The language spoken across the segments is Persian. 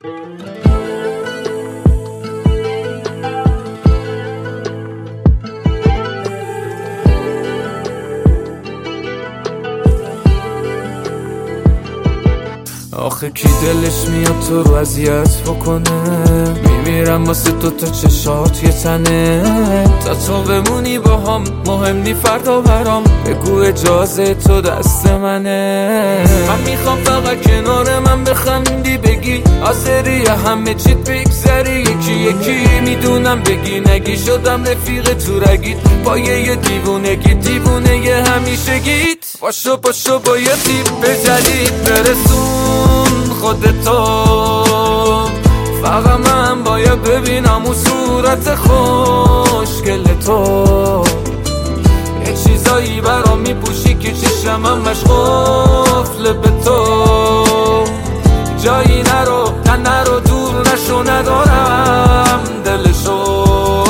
آخه کی دلش میاد تو رو اذیت بکنه؟ میمیرم واسه تا چشات یه تنه، تا تو بمونی با هم مهم نی فردا برام. بگو اجازه تو دست منه، من میخوام فقط کنار من بخندی، بگی آسری همه چیت بگذری یکی یکی. میدونم بگی نگی شدم رفیق تو رگید، با یه دیوونگی دیوونه یه همیشه گید. پاشو با یه تیپ جدید برسون خودتو، فقط من باید ببینم اون صورت خوشگل تو. یه چیزایی برام میپوشی که چشم همش قفل به تو. جایی نرو دور نشو، ندارم دلشو.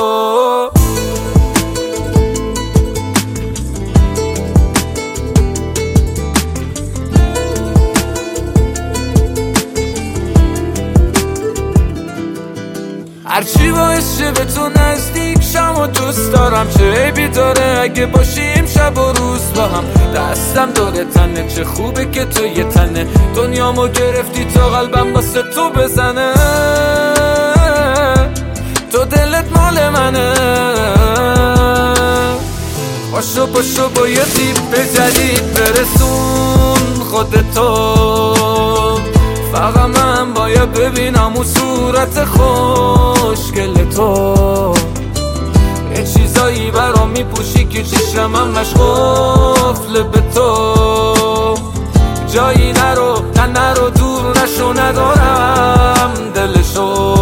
هرچی باعث شه به تو نزدیک شم و دوست دارم، چه عیبی داره اگه باشیم شب و روز با هم. دستم داره تنه، چه خوبه که تو یه تنه، دنیامو گرفتی تا قلبم واسه تو بزنه. تو دلت مال منه، پاشو با یه تیپ جدید برسون خودتو، فقط من باید ببینم اون صورت خوشگل تو. یه چیزایی برام میپوشی که چشم همش قفل به تو. جایی نرو دور نشو، ندارم دلشو.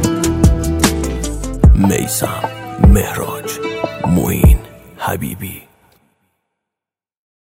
میثم، مهراج، معین، حبیبی.